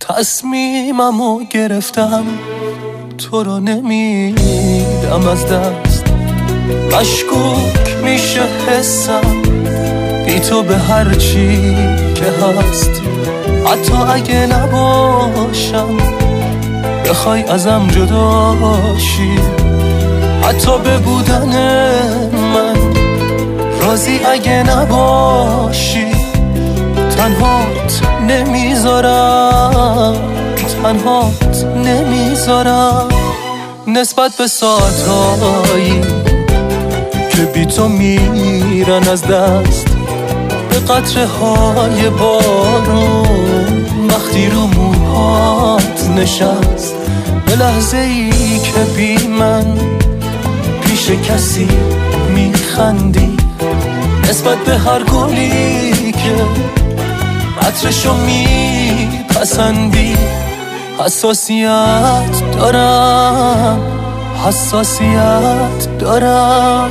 تصمیممو گرفتم، تو رو نمیدم از دست. مشکوک میشه حسم بی تو به هر چی که هست. حتی اگه نباشم بخوای ازم جداشی، حتی به بودن من راضی اگه نباشی. تنهات نمیذارم، تنهات نمیذارم. نسبت به ساعتایی که بی تو میرن از دست، به قطره های بارون وقتی رو موهات نشست، به لحظه ای که بی من پیش کسی میخندی، نسبت به هر گلی که عطرشو میپسندی. حساسیت دارم، حساسیت دارم.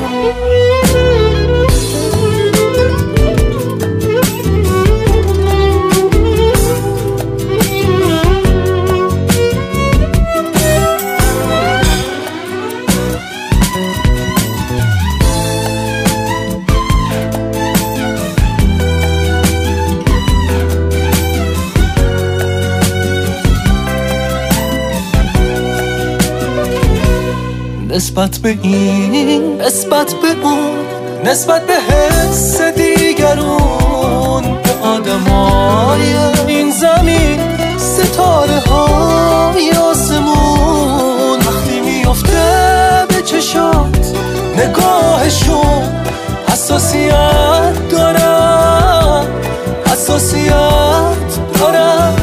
نسبت به این، نسبت به اون، نسبت به حس دیگرون، به آدمای این زمین، ستاره های آسمون. وقتی میفته به چشات نگاهشون، حساسیت دارم، حساسیت دارم،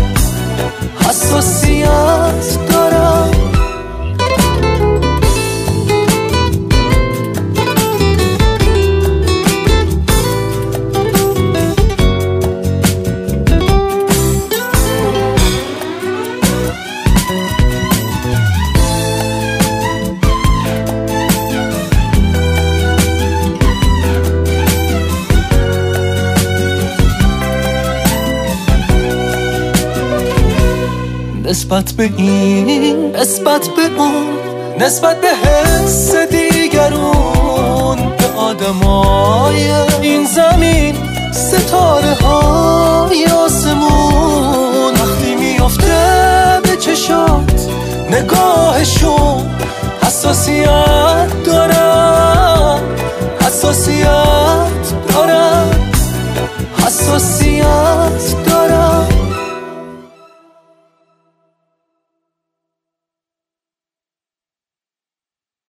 حساسیت دارم. نسبت به این، نسبت به اون، نسبت به حس دیگرون، به آدمای این زمین، ستاره های آسمون. وقتی میفته به چشات نگاهشون، حساسیت